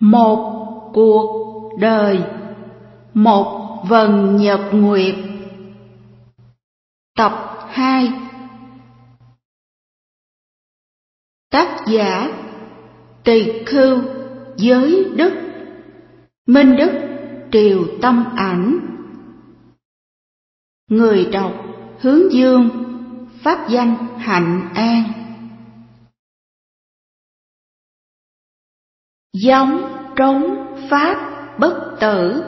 Một cuộc đời, một vầng nhật nguyệt. Tập 2. Tác giả Tỳ Khưu Giới Đức, Minh Đức Triều Tâm Ảnh. Người đọc Hướng Dương, pháp danh Hạnh An. Giống trống pháp bất tử.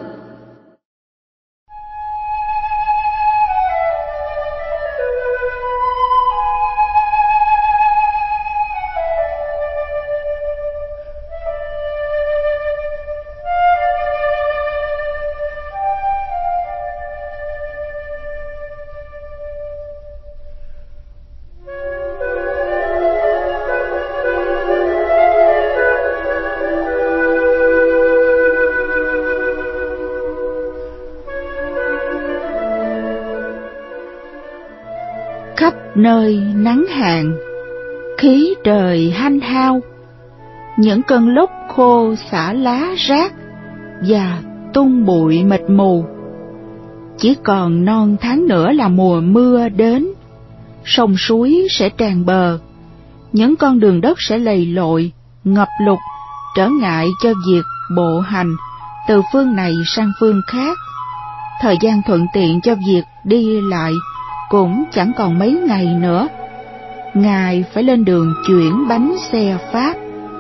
Khắp nơi nắng hạn, khí trời hanh hao, những cơn lốc khô xả lá rác và tung bụi mịt mù. Chỉ còn non tháng nữa là mùa mưa đến, sông suối sẽ tràn bờ, những con đường đất sẽ lầy lội, ngập lụt, trở ngại cho việc bộ hành từ phương này sang phương khác. Thời gian thuận tiện cho việc đi lại cũng chẳng còn mấy ngày nữa. Ngài phải lên đường chuyển bánh xe Pháp.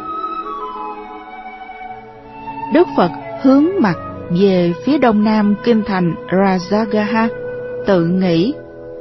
Đức Phật hướng mặt về phía đông nam kinh thành Rajagaha, tự nghĩ: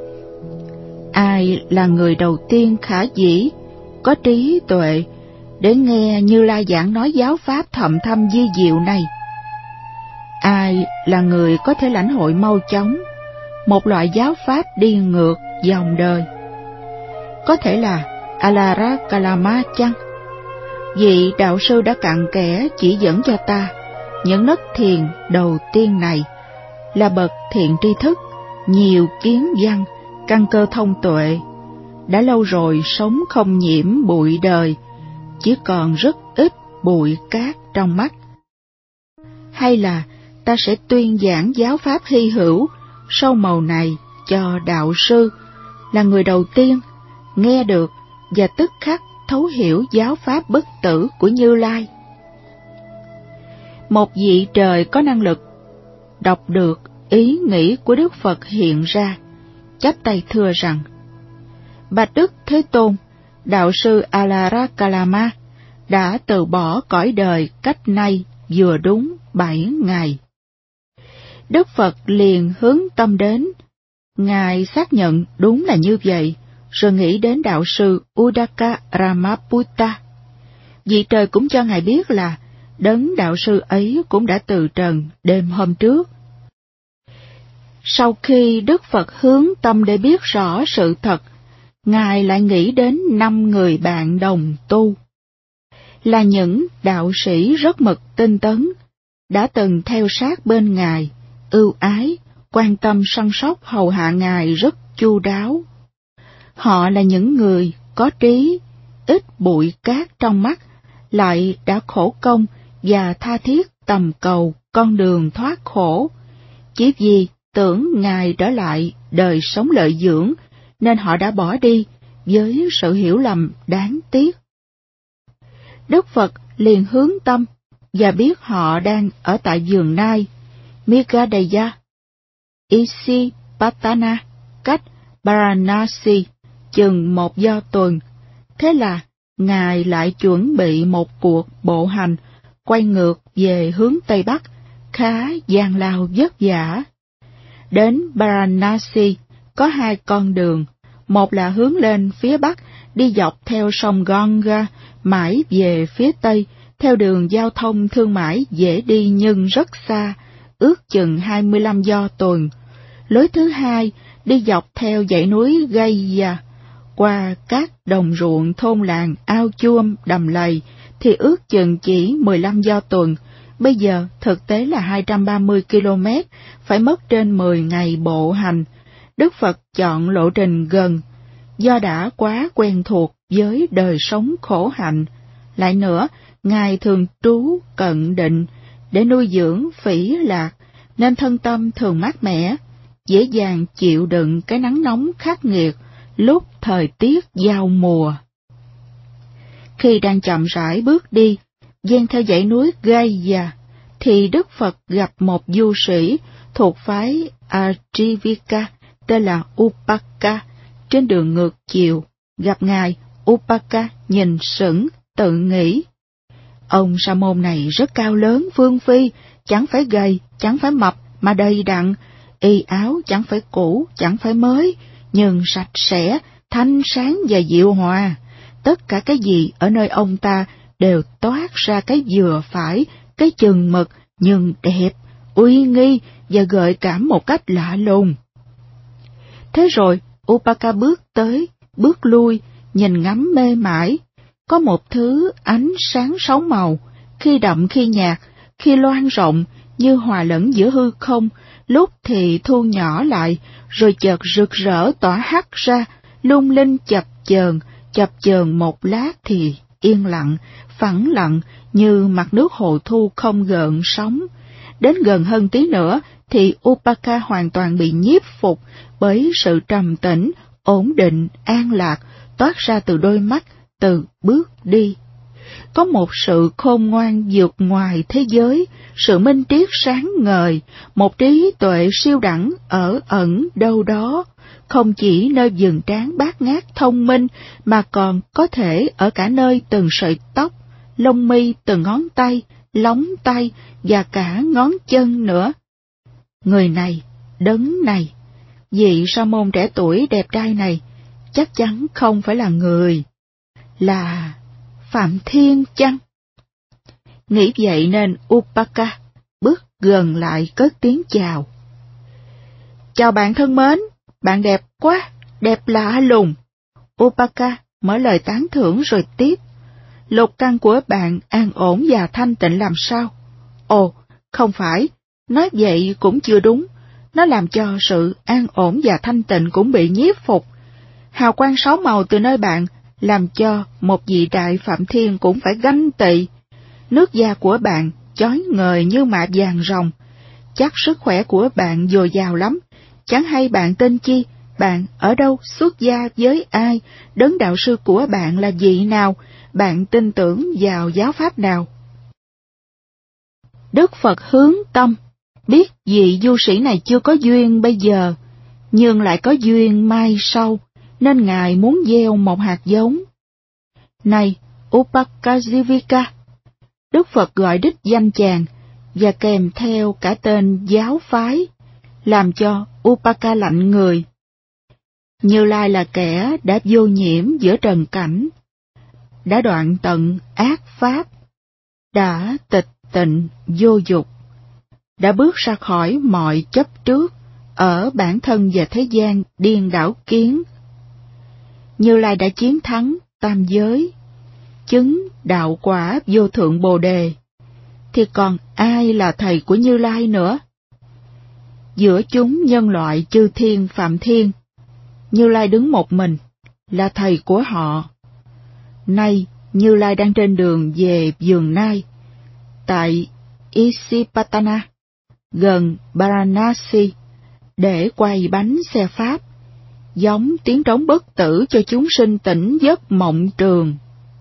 ai là người đầu tiên khả dĩ, có trí tuệ để nghe Như Lai giảng nói giáo pháp thậm thâm vi diệu này? Ai là người có thể lãnh hội mau chóng một loại giáo pháp đi ngược dòng đời? Có thể là Alara Kalama chăng? Vị đạo sư đã cặn kẽ chỉ dẫn cho ta những nấc thiền đầu tiên này, là bậc thiện tri thức, nhiều kiến văn, căn cơ thông tuệ, đã lâu rồi sống không nhiễm bụi đời, chỉ còn rất ít bụi cát trong mắt. Hay là ta sẽ tuyên giảng giáo pháp hy hữu sâu màu này cho đạo sư, là người đầu tiên nghe được và tức khắc thấu hiểu giáo pháp bất tử của Như Lai? Một vị trời có năng lực đọc được ý nghĩ của Đức Phật hiện ra, chắp tay thưa rằng: bạch Đức Thế Tôn, đạo sư Alara Kalama đã từ bỏ cõi đời cách nay vừa đúng 7 ngày. Đức Phật liền hướng tâm đến. Ngài xác nhận đúng là như vậy, rồi nghĩ đến đạo sư Udaka Ramaputta. Vị trời cũng cho Ngài biết là đấng đạo sư ấy cũng đã từ trần đêm hôm trước. Sau khi Đức Phật hướng tâm để biết rõ sự thật, Ngài lại nghĩ đến 5 người bạn đồng tu, là những đạo sĩ rất mực tinh tấn, đã từng theo sát bên Ngài, ưu ái, quan tâm săn sóc hầu hạ Ngài rất chu đáo. Họ là những người có trí, ít bụi cát trong mắt, lại đã khổ công và tha thiết tầm cầu con đường thoát khổ. Chỉ vì tưởng Ngài trở lại đời sống lợi dưỡng, nên họ đã bỏ đi với sự hiểu lầm đáng tiếc. Đức Phật liền hướng tâm và biết họ đang ở tại vườn nai Migadaya, Isipatana, cách Varanasi chừng 1 do tuần. Thế là Ngài lại chuẩn bị một cuộc bộ hành quay ngược về hướng Tây Bắc, khá gian lao vất vả. Đến Varanasi có 2 con đường, một là hướng lên phía Bắc, đi dọc theo sông Ganga mãi về phía Tây, theo đường giao thông thương mại dễ đi nhưng rất xa, ước chừng 25 do tuần. Lối thứ hai đi dọc theo dãy núi Gaya, qua các đồng ruộng thôn làng, ao chuông, đầm lầy, thì ước chừng chỉ 15 do tuần. Bây giờ thực tế là 230 km, phải mất trên 10 ngày bộ hành. Đức Phật chọn lộ trình gần, do đã quá quen thuộc với đời sống khổ hạnh. Lại nữa, Ngài thường trú cận định để nuôi dưỡng phỉ lạc, nên thân tâm thường mát mẻ, dễ dàng chịu đựng cái nắng nóng khắc nghiệt lúc thời tiết giao mùa. Khi đang chậm rãi bước đi, dang theo dãy núi Gaya, thì Đức Phật gặp một du sĩ thuộc phái Ajivika tên là Upaka trên đường ngược chiều. Gặp Ngài, Upaka nhìn sững, tự nghĩ: ông sa môn này rất cao lớn phương phi, chẳng phải gầy, chẳng phải mập, mà đầy đặn, y áo chẳng phải cũ, chẳng phải mới, nhưng sạch sẽ, thanh sáng và dịu hòa. Tất cả cái gì ở nơi ông ta đều toát ra cái vừa phải, cái chừng mực, nhưng đẹp, uy nghi và gợi cảm một cách lạ lùng. Thế rồi, Upaka bước tới, bước lui, nhìn ngắm mê mải. Có một thứ ánh sáng sáu màu, khi đậm khi nhạt, khi loang rộng, như hòa lẫn giữa hư không, lúc thì thu nhỏ lại, rồi chợt rực rỡ tỏa hắt ra, lung linh chập chờn một lát thì yên lặng, phẳng lặng như mặt nước hồ thu không gợn sóng. Đến gần hơn tí nữa thì Upaka hoàn toàn bị nhiếp phục bởi sự trầm tĩnh, ổn định, an lạc toát ra từ đôi mắt, từ bước đi. Có một sự khôn ngoan vượt ngoài thế giới, sự minh triết sáng ngời, một trí tuệ siêu đẳng ở ẩn đâu đó, không chỉ nơi vầng trán bát ngát thông minh, mà còn có thể ở cả nơi từng sợi tóc, lông mi, từng ngón tay, lóng tay và cả ngón chân nữa. Người này, đấng này, vị sa môn trẻ tuổi đẹp trai này, chắc chắn không phải là người, là Phạm Thiên chăng? Nghĩ vậy nên Upaka bước gần lại cất tiếng chào. Chào bạn thân mến, bạn đẹp quá, đẹp lạ lùng. Upaka mở lời tán thưởng rồi tiếp. Lục căn của bạn an ổn và thanh tịnh làm sao? Ồ, không phải, nói vậy cũng chưa đúng. Nó làm cho sự an ổn và thanh tịnh cũng bị nhiếp phục. Hào quang sáu màu từ nơi bạn làm cho một vị đại Phạm Thiên cũng phải ganh tị. Nước da của bạn chói ngời như mạ vàng ròng. Chắc sức khỏe của bạn dồi dào lắm. Chẳng hay bạn tên chi, bạn ở đâu, xuất gia với ai, đấng đạo sư của bạn là vị nào, bạn tin tưởng vào giáo pháp nào. Đức Phật hướng tâm, biết vị du sĩ này chưa có duyên bây giờ, nhưng lại có duyên mai sau, nên Ngài muốn gieo một hạt giống. Này, Upakajivika, Đức Phật gọi đích danh chàng, và kèm theo cả tên giáo phái, làm cho Upaka lạnh người. Như Lai là kẻ đã vô nhiễm giữa trần cảnh, đã đoạn tận ác pháp, đã tịch tịnh vô dục, đã bước ra khỏi mọi chấp trước ở bản thân và thế gian điên đảo kiến. Như Lai đã chiến thắng tam giới, chứng đạo quả vô thượng Bồ Đề, thì còn ai là thầy của Như Lai nữa? Giữa chúng nhân loại chư thiên Phạm Thiên, Như Lai đứng một mình, là thầy của họ. Nay, Như Lai đang trên đường về vườn Nai, tại Isipatana, gần Varanasi, để quay bánh xe Pháp, giống tiếng trống bất tử cho chúng sinh tỉnh giấc mộng trường.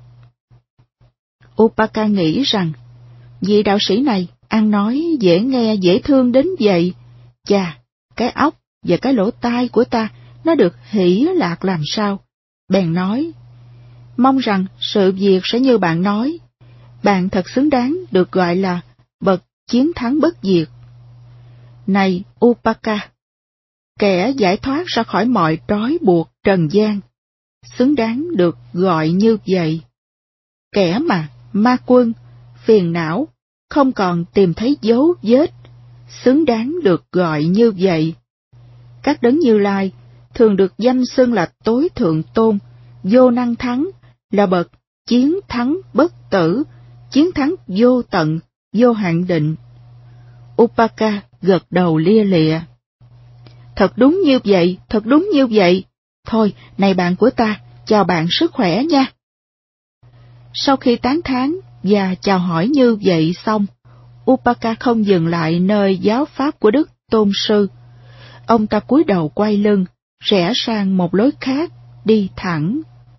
Upaka nghĩ rằng, vị đạo sĩ này ăn nói dễ nghe dễ thương đến vậy, chà, cái óc và cái lỗ tai của ta nó được hỷ lạc làm sao. Bèn nói, mong rằng sự việc sẽ như bạn nói, bạn thật xứng đáng được gọi là bậc chiến thắng bất diệt. Này Upaka, kẻ giải thoát ra khỏi mọi trói buộc trần gian, xứng đáng được gọi như vậy. Kẻ mà ma quân, phiền não, không còn tìm thấy dấu vết, xứng đáng được gọi như vậy. Các đấng Như Lai thường được danh xưng là tối thượng tôn, vô năng thắng, là bậc chiến thắng bất tử, chiến thắng vô tận, vô hạn định. Upaka gật đầu lia lịa. Thật đúng như vậy, thật đúng như vậy. Thôi, này bạn của ta, chào bạn sức khỏe nha. Sau khi tán thán, và chào hỏi như vậy xong, Upaka không dừng lại nơi giáo pháp của Đức Tôn Sư. Ông ta cúi đầu quay lưng, rẽ sang một lối khác, đi thẳng.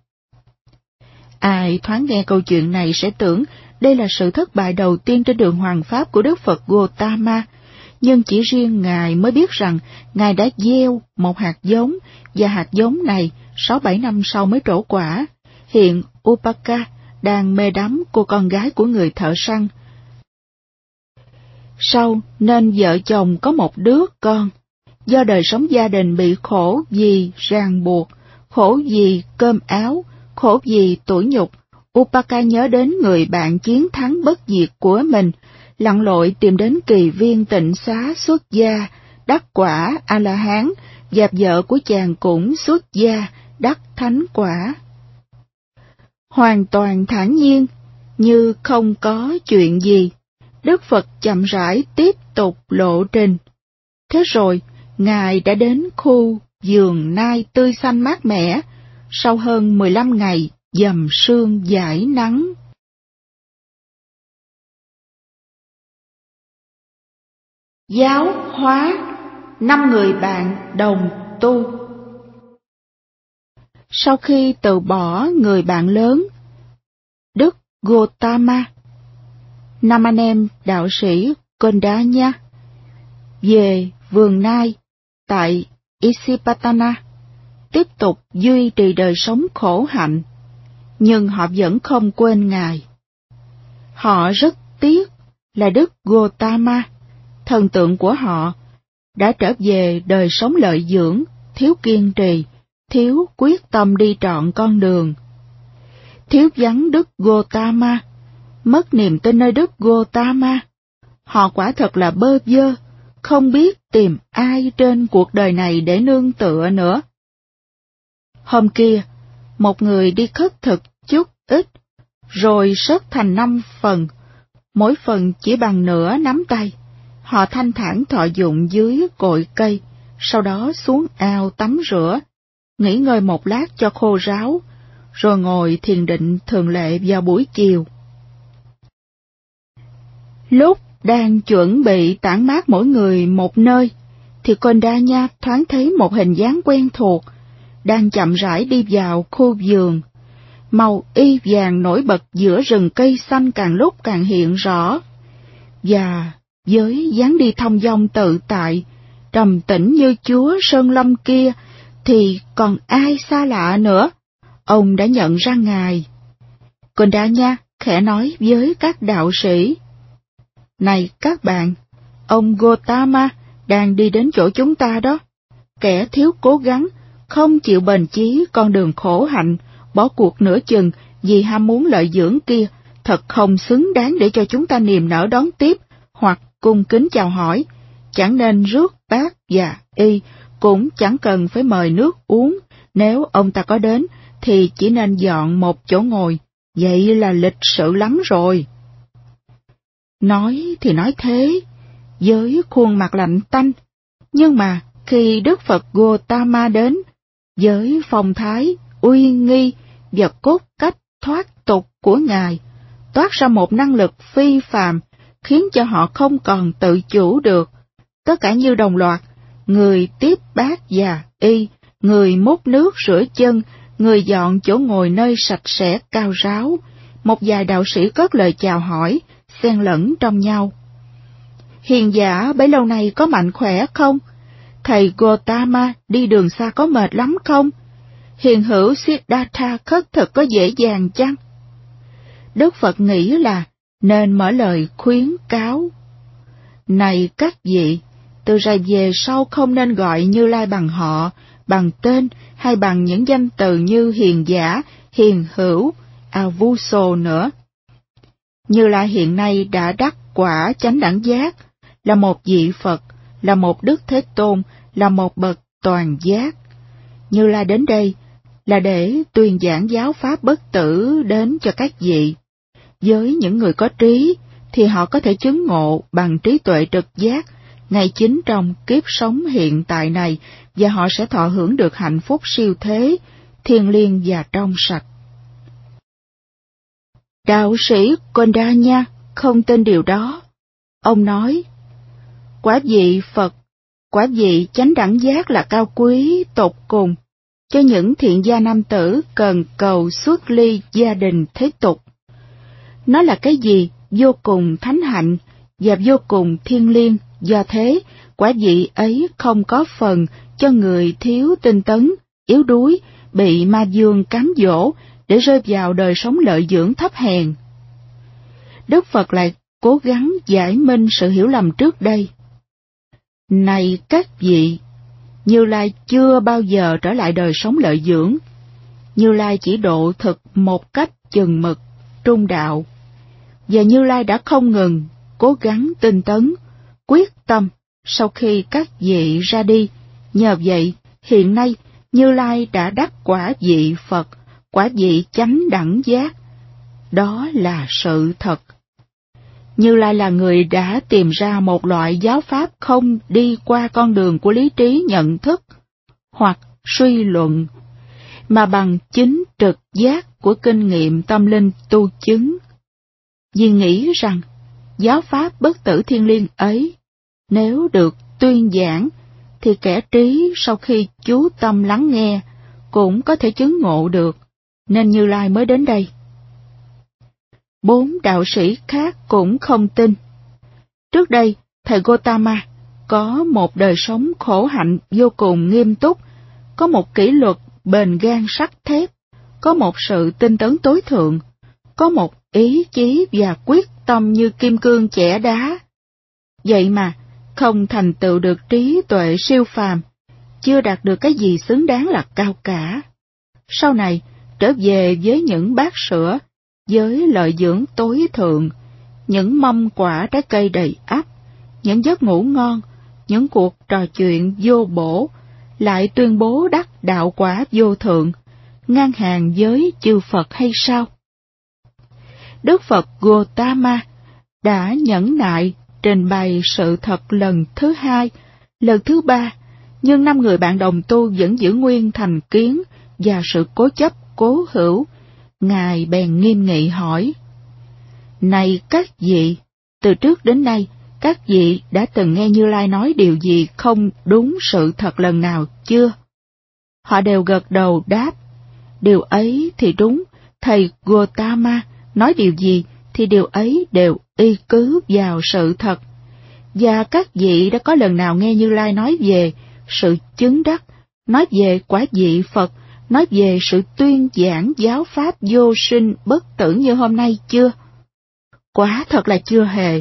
Ai thoáng nghe câu chuyện này sẽ tưởng đây là sự thất bại đầu tiên trên đường hoàng pháp của Đức Phật Gautama, nhưng chỉ riêng Ngài mới biết rằng Ngài đã gieo một hạt giống, và hạt giống này 6-7 năm sau mới trổ quả. Hiện Upaka đang mê đắm cô con gái của người thợ săn. Sau nên vợ chồng có một đứa con. Do đời sống gia đình bị khổ vì ràng buộc, khổ vì cơm áo, khổ vì tủi nhục, Upaka nhớ đến người bạn chiến thắng bất diệt của mình, lặn lội tìm đến kỳ viên tịnh xá xuất gia, đắc quả A-la-hán, và vợ của chàng cũng xuất gia, đắc thánh quả. Hoàn toàn thản nhiên, như không có chuyện gì, Đức Phật chậm rãi tiếp tục lộ trình. Thế rồi, Ngài đã đến khu vườn nai tươi xanh mát mẻ, sau hơn 15 ngày dầm sương dãi nắng. Giáo hóa 5 người bạn đồng tu. Sau khi từ bỏ người bạn lớn, Đức Gautama, 5 anh em đạo sĩ Kondanya về vườn nai tại Isipatana, tiếp tục duy trì đời sống khổ hạnh, nhưng họ vẫn không quên Ngài. Họ rất tiếc là Đức Gautama, thần tượng của họ, đã trở về đời sống lợi dưỡng, thiếu kiên trì, thiếu quyết tâm đi trọn con đường. Thiếu vắng Đức Gautama, mất niềm tin nơi Đức Gautama, họ quả thật là bơ vơ, không biết tìm ai trên cuộc đời này để nương tựa nữa. Hôm kia, một người đi khất thực chút ít, rồi xớt thành 5 phần, mỗi phần chỉ bằng nửa nắm tay. Họ thanh thản thọ dụng dưới cội cây, sau đó xuống ao tắm rửa, nghỉ ngơi một lát cho khô ráo, rồi ngồi thiền định thường lệ vào buổi chiều. Lúc đang chuẩn bị tản mát mỗi người một nơi, thì Kondanya thoáng thấy một hình dáng quen thuộc, đang chậm rãi đi vào khu vườn. Màu y vàng nổi bật giữa rừng cây xanh càng lúc càng hiện rõ, và với dáng đi thong dong tự tại, trầm tĩnh như Chúa Sơn Lâm kia, thì còn ai xa lạ nữa. Ông đã nhận ra Ngài. Kondanya khẽ nói với các đạo sĩ: "Này các bạn, ông Gautama đang đi đến chỗ chúng ta đó. Kẻ thiếu cố gắng, không chịu bền chí con đường khổ hạnh, bỏ cuộc nửa chừng vì ham muốn lợi dưỡng kia, thật không xứng đáng để cho chúng ta niềm nở đón tiếp hoặc cung kính chào hỏi. Chẳng nên rước bát và y, cũng chẳng cần phải mời nước uống. Nếu ông ta có đến, thì chỉ nên dọn một chỗ ngồi, vậy là lịch sự lắm rồi." Nói thì nói thế, với khuôn mặt lạnh tanh, nhưng mà khi Đức Phật Gautama đến, với phong thái uy nghi và cốt cách thoát tục của Ngài, toát ra một năng lực phi phàm, khiến cho họ không còn tự chủ được. Tất cả như đồng loạt, người tiếp bát và y, người múc nước rửa chân, người dọn chỗ ngồi nơi sạch sẽ cao ráo. Một vài đạo sĩ cất lời chào hỏi, xen lẫn trong nhau: "Hiền giả bấy lâu nay có mạnh khỏe không? Thầy Gautama đi đường xa có mệt lắm không? Hiền hữu Siddhartha khất thực có dễ dàng chăng?" Đức Phật nghĩ là nên mở lời khuyến cáo: "Này các vị, từ rày về sau không nên gọi Như Lai bằng họ, bằng tên hay bằng những danh từ như hiền giả, hiền hữu, Avuso nữa. Như Lai hiện nay đã đắc quả chánh đẳng giác, là một vị Phật, là một Đức Thế Tôn, là một bậc toàn giác. Như Lai đến đây là để tuyên giảng giáo pháp bất tử đến cho các vị. Với những người có trí, thì họ có thể chứng ngộ bằng trí tuệ trực giác, ngay chính trong kiếp sống hiện tại này, và họ sẽ thọ hưởng được hạnh phúc siêu thế, thiêng liêng và trong sạch." Đạo sĩ Kondanya không tin điều đó. Ông nói, quả vị Phật, quả vị chánh đẳng giác là cao quý tột cùng cho những thiện gia nam tử cần cầu xuất ly gia đình thế tục. Nó là cái gì vô cùng thánh hạnh và vô cùng thiêng liêng, do thế quả vị ấy không có phần cho người thiếu tinh tấn, yếu đuối, bị ma dương cám dỗ để rơi vào đời sống lợi dưỡng thấp hèn. Đức Phật lại cố gắng giải minh sự hiểu lầm trước đây. Này các vị, Như Lai chưa bao giờ trở lại đời sống lợi dưỡng. Như Lai chỉ độ thực một cách chừng mực, trung đạo. Và Như Lai đã không ngừng cố gắng tinh tấn, quyết tâm sau khi các vị ra đi. Nhờ vậy, hiện nay Như Lai đã đắc quả vị Phật, quả vị chánh đẳng giác. Đó là sự thật. Như Lai là người đã tìm ra một loại giáo pháp không đi qua con đường của lý trí nhận thức hoặc suy luận, mà bằng chính trực giác của kinh nghiệm tâm linh tu chứng. Vì nghĩ rằng giáo pháp bất tử thiên liêng ấy, nếu được tuyên giảng, thì kẻ trí sau khi chú tâm lắng nghe cũng có thể chứng ngộ được, nên Như Lai mới đến đây. 4 đạo sĩ khác cũng không tin. Trước đây, thầy Gotama có một đời sống khổ hạnh vô cùng nghiêm túc, có một kỷ luật bền gan sắt thép, có một sự tinh tấn tối thượng, có một ý chí và quyết tâm như kim cương chẻ đá. Vậy mà, không thành tựu được trí tuệ siêu phàm, chưa đạt được cái gì xứng đáng là cao cả. Sau này, trở về với những bát sữa, với lợi dưỡng tối thượng, những mâm quả trái cây đầy ắp, những giấc ngủ ngon, những cuộc trò chuyện vô bổ, lại tuyên bố đắc đạo quả vô thượng, ngang hàng với chư Phật hay sao? Đức Phật Gotama đã nhẫn nại trình bày sự thật lần thứ 2, lần thứ 3, nhưng 5 người bạn đồng tu vẫn giữ nguyên thành kiến và sự cố chấp cố hữu. Ngài bèn nghiêm nghị hỏi, này các vị, từ trước đến nay, các vị đã từng nghe Như Lai nói điều gì không đúng sự thật lần nào chưa? Họ đều gật đầu đáp, điều ấy thì đúng, thầy Gotama nói điều gì thì điều ấy đều y cứ vào sự thật. Và các vị đã có lần nào nghe Như Lai nói về sự chứng đắc, nói về quả vị Phật, nói về sự tuyên giảng giáo pháp vô sinh bất tử như hôm nay chưa? Quả thật là chưa hề.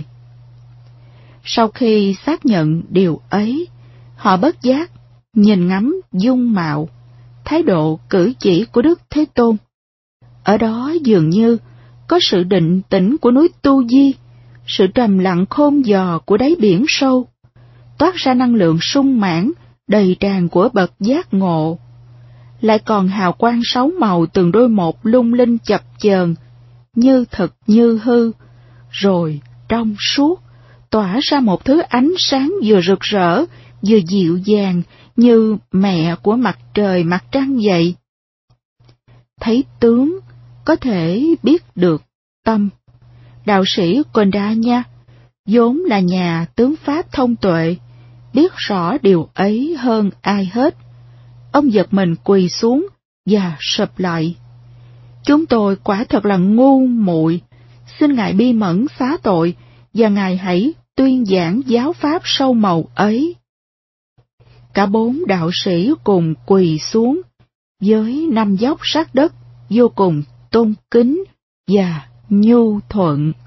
Sau khi xác nhận điều ấy, họ bất giác nhìn ngắm dung mạo, thái độ cử chỉ của Đức Thế Tôn. Ở đó dường như có sự định tĩnh của núi Tu Di, sự trầm lặng khôn dò của đáy biển sâu, toát ra năng lượng sung mãn, đầy tràn của bậc giác ngộ. Lại còn hào quang 6 màu từng đôi một lung linh chập chờn, như thực như hư, rồi trong suốt, tỏa ra một thứ ánh sáng vừa rực rỡ, vừa dịu dàng, như mẹ của mặt trời mặt trăng vậy. Thấy tướng, có thể biết được tâm. Đạo sĩ Kondanya, vốn là nhà tướng pháp thông tuệ, biết rõ điều ấy hơn ai hết. Ông giật mình quỳ xuống và sụp lại. Chúng tôi quả thật là ngu muội, xin Ngài bi mẫn xá tội, và Ngài hãy tuyên giảng giáo pháp sâu màu ấy. Cả 4 đạo sĩ cùng quỳ xuống, với 5 dốc sát đất vô cùng tôn kính và nhu thuận.